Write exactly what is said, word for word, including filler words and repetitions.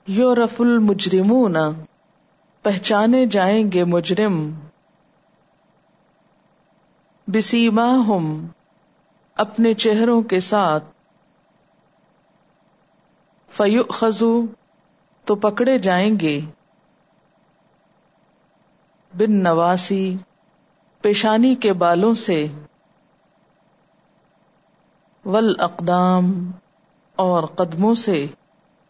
युरफुल मुजरिमूना, पहचाने जाएंगे मुजरिम, बिसीमाहुम, अपने चेहरों के साथ, फयुखज़ु, तो पकड़े जाएंगे, बिन नवासी, पेशानी के बालों से, वल अक़दाम, और कदमों से।